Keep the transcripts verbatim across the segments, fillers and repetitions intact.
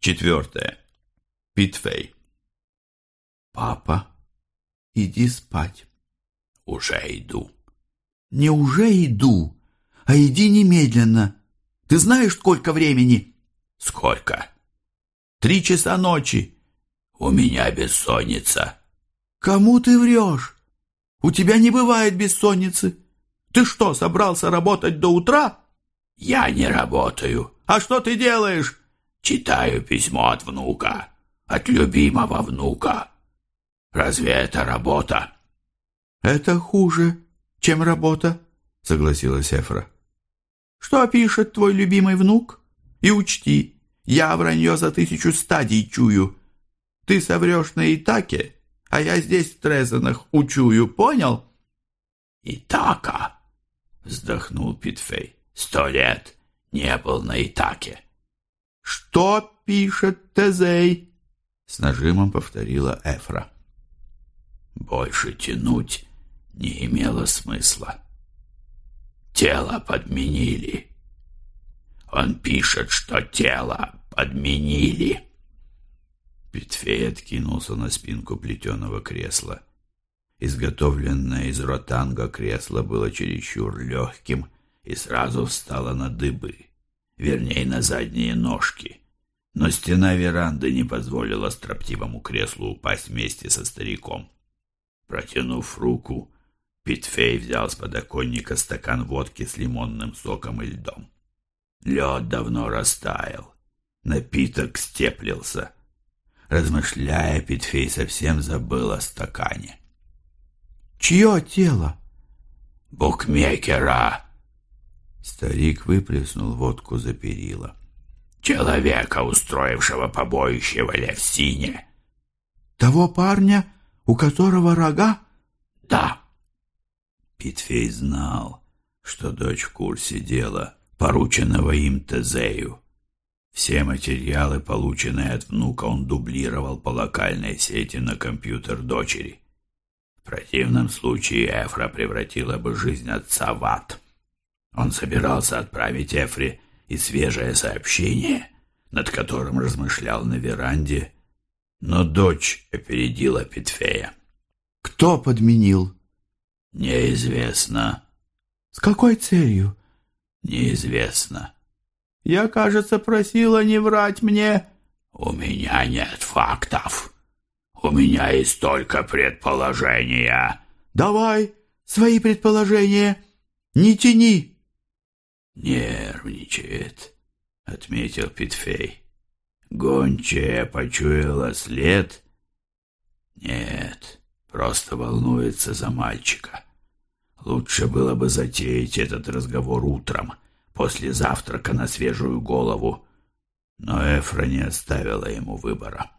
Четвертое. Питфей. Папа, иди спать. Уже иду. Не уже иду, а иди немедленно. Ты знаешь, сколько времени? Сколько? Три часа ночи. У меня бессонница. Кому ты врешь? У тебя не бывает бессонницы. Ты что, собрался работать до утра? Я не работаю. А что ты делаешь? Читаю письмо от внука. От любимого внука. Разве это работа? Это хуже, чем работа, согласилась Эфра. Что пишет твой любимый внук? И учти, я вранье за тысячу стадий чую. Ты соврешь на Итаке, а я здесь в Трезенах учую, понял? Итака, вздохнул Питфей. Сто лет не был на Итаке. Что пишет Тезей? С нажимом повторила Эфра. Больше тянуть не имело смысла. Тело подменили. Он пишет, что тело подменили. Питфей откинулся на спинку плетеного кресла. Изготовленное из ротанга кресло было чересчур легким и сразу встало на дыбы, вернее, на задние ножки. Но стена веранды не позволила строптивому креслу упасть вместе со стариком. Протянув руку, Питфей взял с подоконника стакан водки с лимонным соком и льдом. Лед давно растаял, напиток степлился. Размышляя, Питфей совсем забыл о стакане. «Чье тело?» «Букмекера!» Старик выплеснул водку за перила. «Человека, устроившего побоище в Элевсине». «Того парня, у которого рога?» «Да». Питфей знал, что дочь в курсе дела, порученного им Тезею. Все материалы, полученные от внука, он дублировал по локальной сети на компьютер дочери. В противном случае Эфра превратила бы жизнь отца в ад. Он собирался отправить Эфре и свежее сообщение, над которым размышлял на веранде, но дочь опередила Питфея. «Кто подменил?» «Неизвестно». «С какой целью?» «Неизвестно». «Я, кажется, просила не врать мне». «У меня нет фактов. У меня есть только предположения». «Давай свои предположения. Не тяни». «Нервничает», — отметил Питфей. «Гончая почуяла след?» «Нет, просто волнуется за мальчика. Лучше было бы затеять этот разговор утром, после завтрака на свежую голову». Но Эфра не оставила ему выбора.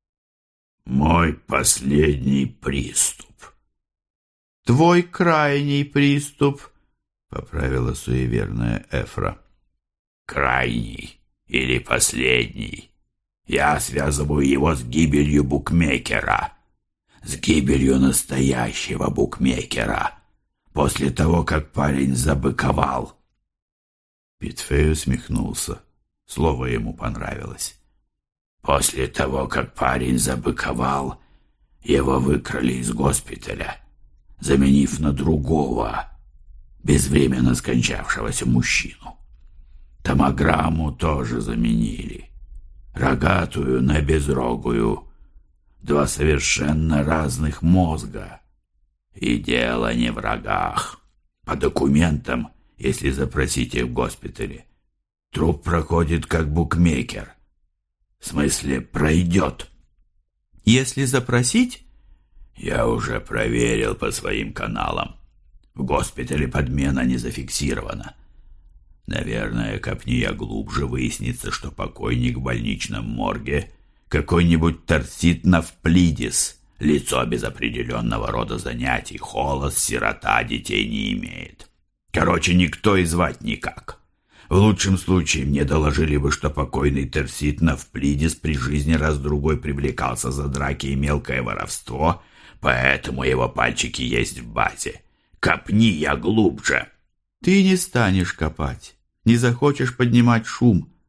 «Мой последний приступ». «Твой крайний приступ», — поправила суеверная Эфра. «Крайний или последний? Я связываю его с гибелью букмекера, с гибелью настоящего букмекера, после того, как парень забыковал». Питфей усмехнулся. Слово ему понравилось. «После того, как парень забыковал, его выкрали из госпиталя, заменив на другого, безвременно скончавшегося мужчину. Томограмму тоже заменили. Рогатую на безрогую. Два совершенно разных мозга. И дело не в рогах. По документам, если запросить их в госпитале, труп проходит как букмекер. В смысле, пройдет. Если запросить? Я уже проверил по своим каналам. В госпитале подмена не зафиксирована. Наверное, копни я глубже, выяснится, что покойник в больничном морге какой-нибудь Торсит Навплидис, лицо без определенного рода занятий, холост, сирота, детей не имеет. Короче, никто и звать никак. В лучшем случае мне доложили бы, что покойный Торсит Навплидис при жизни раз-другой привлекался за драки и мелкое воровство, поэтому его пальчики есть в базе. Копни я глубже. Ты не станешь копать, не захочешь поднимать шум.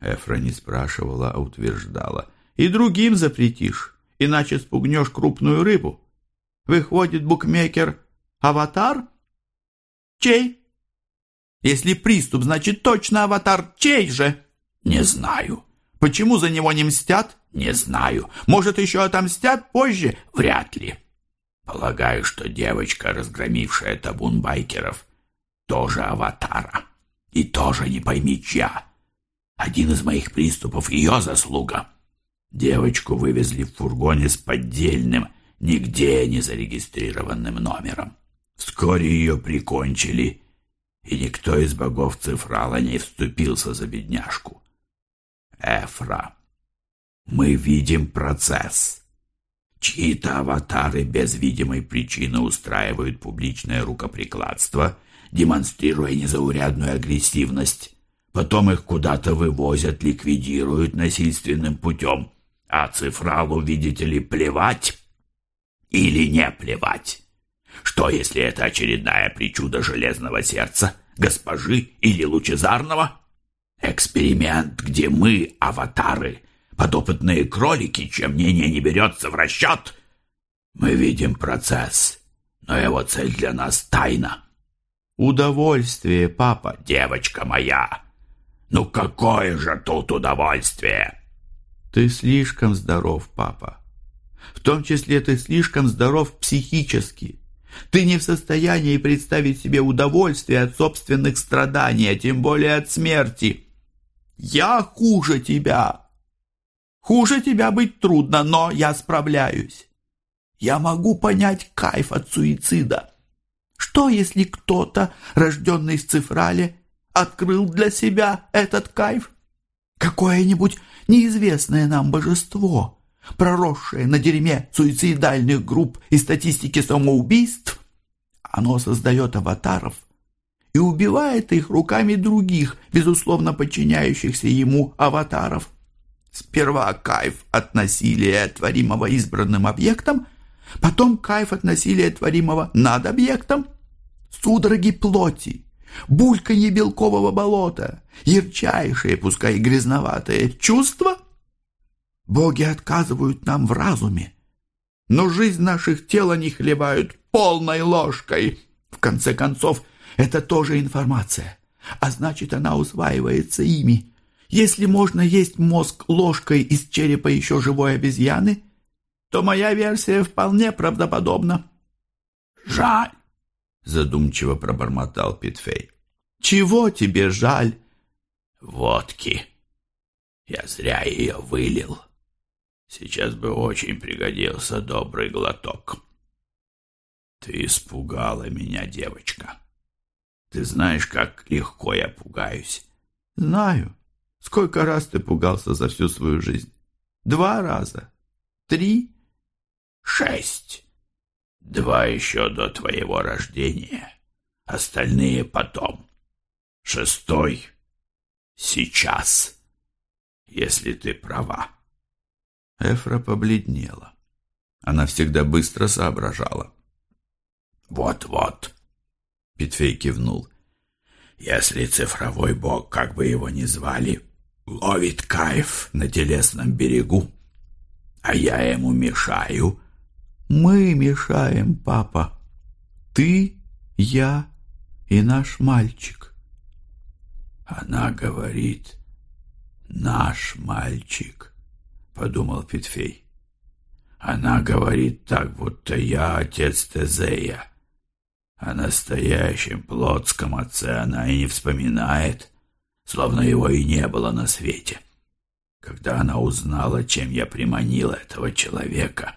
Эфра не спрашивала, а утверждала. «И другим запретишь, иначе спугнешь крупную рыбу. Выходит, букмекер — аватар? Чей? Если приступ, значит точно аватар. Чей же?» «Не знаю». «Почему за него не мстят?» «Не знаю». «Может, еще отомстят позже?» «Вряд ли. Полагаю, что девочка, разгромившая табун байкеров, тоже аватара. И тоже не пойми чья. Один из моих приступов — ее заслуга. Девочку вывезли в фургоне с поддельным, нигде не зарегистрированным номером. Вскоре ее прикончили, и никто из богов Цифрала не вступился за бедняжку. Эфра, мы видим процесс. Чьи-то аватары без видимой причины устраивают публичное рукоприкладство, демонстрируя незаурядную агрессивность. Потом их куда-то вывозят, ликвидируют насильственным путем. А Цифралу, видите ли, плевать или не плевать? Что, если это очередная причуда Железного Сердца, госпожи или Лучезарного? Эксперимент, где мы, аватары, подопытные кролики, чье мнение не берется в расчет. Мы видим процесс, но его цель для нас тайна. Удовольствие, папа. Девочка моя, ну какое же тут удовольствие? Ты слишком здоров, папа. В том числе ты слишком здоров психически. Ты не в состоянии представить себе удовольствие от собственных страданий, а тем более от смерти. Я хуже тебя. Хуже тебя быть трудно, но я справляюсь. Я могу понять кайф от суицида. Что, если кто-то, рожденный в Цифрале, открыл для себя этот кайф? Какое-нибудь неизвестное нам божество, проросшее на дерьме суицидальных групп и статистики самоубийств, оно создает аватаров и убивает их руками других, безусловно подчиняющихся ему аватаров. Сперва кайф от насилия, творимого избранным объектом, потом кайф от насилия, творимого над объектом. Судороги плоти, бульканье белкового болота, ярчайшие, пускай и грязноватые чувства. Боги отказывают нам в разуме, но жизнь наших тел они хлебают полной ложкой. В конце концов, это тоже информация, а значит, она усваивается ими. Если можно есть мозг ложкой из черепа еще живой обезьяны, то моя версия вполне правдоподобна. «Жаль», — задумчиво пробормотал Питфей. «Чего тебе жаль?» «Водки. Я зря ее вылил. Сейчас бы очень пригодился добрый глоток». «Ты испугала меня, девочка. Ты знаешь, как легко я пугаюсь». «Знаю. Сколько раз ты пугался за всю свою жизнь? Два раза? Три?» «Шесть. Два еще до твоего рождения, остальные потом. Шестой сейчас, если ты права». Эфра побледнела. Она всегда быстро соображала. «Вот-вот», — Питфей кивнул. «Если цифровой бог, как бы его ни звали, ловит кайф на телесном берегу, а я ему мешаю...» «Мы мешаем, папа. Ты, я и наш мальчик». «Она говорит, наш мальчик», — подумал Питфей. «Она говорит так, будто я отец Тезея. О настоящем плотском отце она и не вспоминает, словно его и не было на свете. Когда она узнала, чем я приманил этого человека...»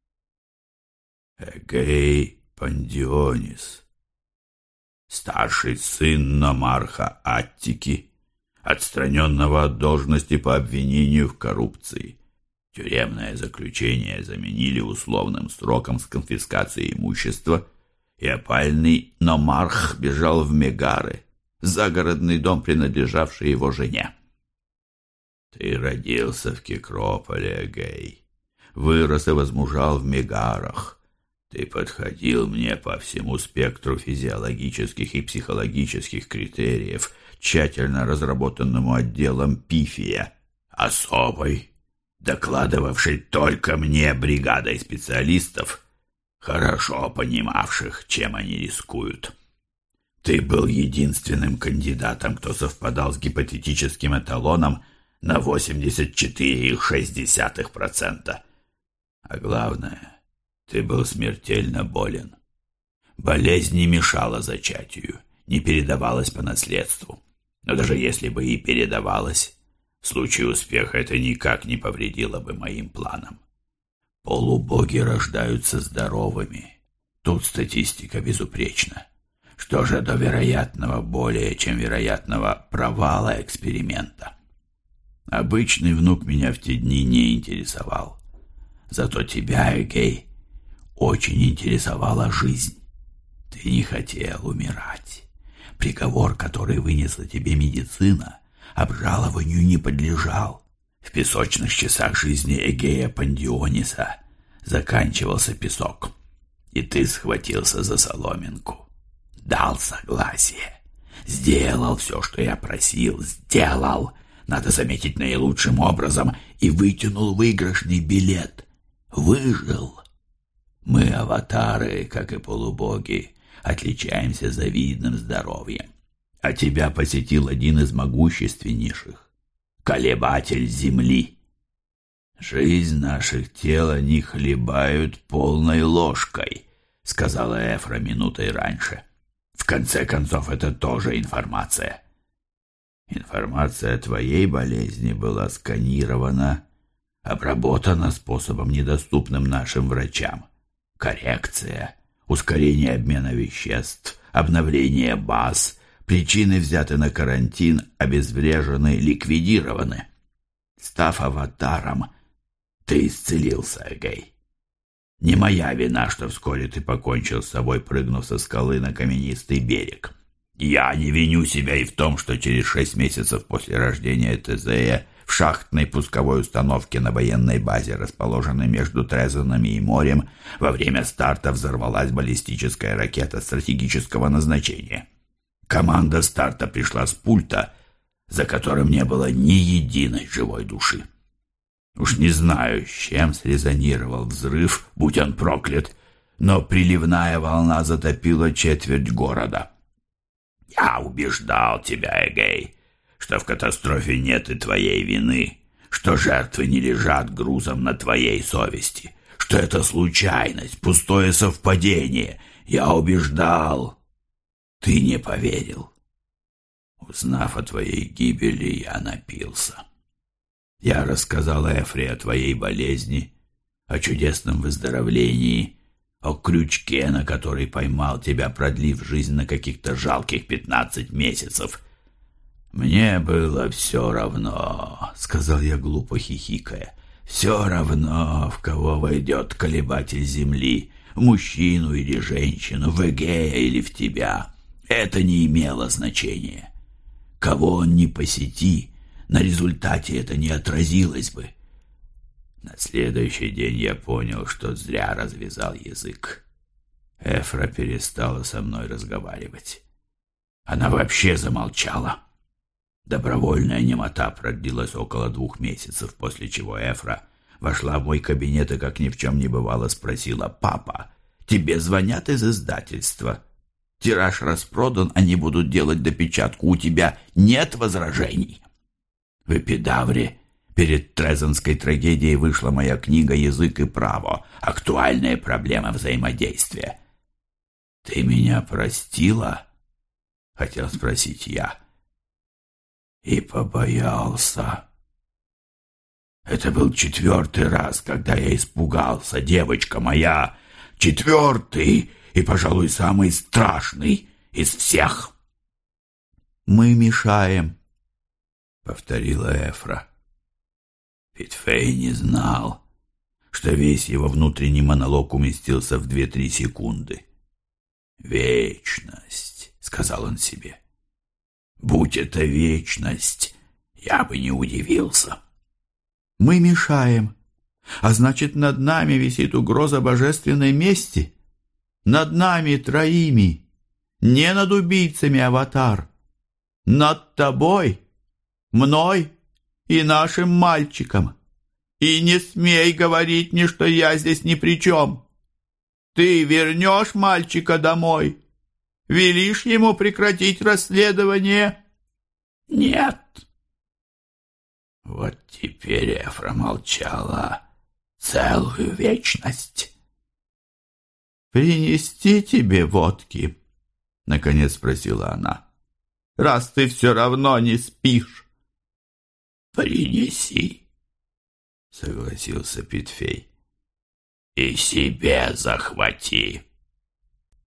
Эгей Пандионис, старший сын Номарха Аттики, отстраненного от должности по обвинению в коррупции. Тюремное заключение заменили условным сроком с конфискацией имущества, и опальный Номарх бежал в Мегары, загородный дом, принадлежавший его жене. Ты родился в Кекрополе, Эгей, вырос и возмужал в Мегарах. Ты подходил мне по всему спектру физиологических и психологических критериев, тщательно разработанному отделом Пифия, особой, докладывавшей только мне бригадой специалистов, хорошо понимавших, чем они рискуют. Ты был единственным кандидатом, кто совпадал с гипотетическим эталоном на восемьдесят четыре целых шесть десятых процента. А главное, ты был смертельно болен. Болезнь не мешала зачатию, не передавалась по наследству. Но даже если бы и передавалась, в случае успеха это никак не повредило бы моим планам. Полубоги рождаются здоровыми. Тут статистика безупречна. Что же до вероятного, более чем вероятного провала эксперимента? Обычный внук меня в те дни не интересовал. Зато тебя, Эгей, очень интересовала жизнь. Ты не хотел умирать. Приговор, который вынесла тебе медицина, обжалованию не подлежал. В песочных часах жизни Эгея Пандиониса заканчивался песок, и ты схватился за соломинку. Дал согласие. Сделал все, что я просил. Сделал, надо заметить, наилучшим образом, и вытянул выигрышный билет. Выжил. Мы, аватары, как и полубоги, отличаемся завидным здоровьем. А тебя посетил один из могущественнейших — колебатель земли. Жизнь наших тел они хлебают полной ложкой, сказала Эфра минутой раньше. В конце концов, это тоже информация. Информация о твоей болезни была сканирована, обработана способом, недоступным нашим врачам. Коррекция, ускорение обмена веществ, обновление баз, причины взяты на карантин, обезврежены, ликвидированы. Став аватаром, ты исцелился, Эгей. Не моя вина, что вскоре ты покончил с собой, прыгнув со скалы на каменистый берег. Я не виню себя и в том, что через шесть месяцев после рождения Тезея в шахтной пусковой установке на военной базе, расположенной между Трезонами и морем, во время старта взорвалась баллистическая ракета стратегического назначения. Команда старта пришла с пульта, за которым не было ни единой живой души. Уж не знаю, с чем срезонировал взрыв, будь он проклят, но приливная волна затопила четверть города. Я убеждал тебя, Эгей, что в катастрофе нет и твоей вины, что жертвы не лежат грузом на твоей совести, что это случайность, пустое совпадение. Я убеждал. Ты не поверил. Узнав о твоей гибели, я напился. Я рассказал Эфре о твоей болезни, о чудесном выздоровлении, о крючке, на который поймал тебя, продлив жизнь на каких-то жалких пятнадцать месяцев. «Мне было все равно», — сказал я, глупо хихикая, — «все равно, в кого войдет колебатель земли, в мужчину или женщину, в Эгея или в тебя. Это не имело значения. Кого он ни посети, на результате это не отразилось бы». На следующий день я понял, что зря развязал язык. Эфра перестала со мной разговаривать. Она вообще замолчала. Добровольная немота продлилась около двух месяцев, после чего Эфра вошла в мой кабинет и, как ни в чем не бывало, спросила: «Папа, тебе звонят из издательства? Тираж распродан, они будут делать допечатку. У тебя нет возражений?» В эпидавре перед Трезонской трагедией вышла моя книга «Язык и право. Актуальные проблемы взаимодействия». «Ты меня простила?» — хотел спросить я. И побоялся. Это был четвертый раз, когда я испугался, девочка моя. Четвертый и, пожалуй, самый страшный из всех. «Мы мешаем», — повторила Эфра. Питфей не знал, что весь его внутренний монолог уместился в две-три секунды. «Вечность», — сказал он себе. «Будь это вечность, я бы не удивился». «Мы мешаем, а значит, над нами висит угроза божественной мести», Над нами троими, не над убийцами, Аватар. Над тобой, мной и нашим мальчиком. И не смей говорить мне, что я здесь ни при чем. Ты вернешь мальчика домой? Велишь ему прекратить расследование? Нет. Вот теперь Эфра молчала целую вечность. «Принести тебе водки?» — наконец спросила она. «Раз ты все равно не спишь». «Принеси», — согласился Питфей. «И себе захвати».